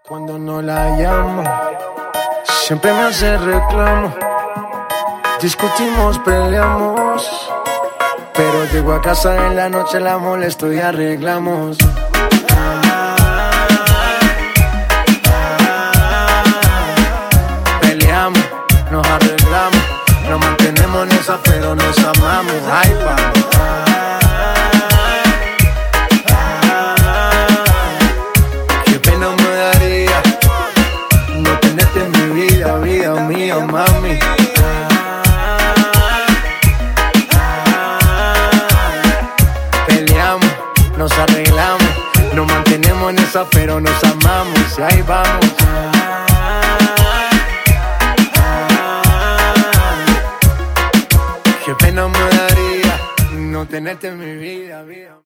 Cuando no la llamo, siempre me hace reclamo. Discutimos, peleamos, pero llego a casa en la noche, la molesto y arreglamos. Peleamos, nos arreglamos, nos mantenemos en esa, pero nos amamos. Ay, vamos. Qué pena me daría no tenerte en mi vida, vida mía, mami. Peleamos, nos arreglamos, nos mantenemos en esa, pero nos amamos. Y ahí vamos. Qué pena me daría no tenerte en mi vida, vida.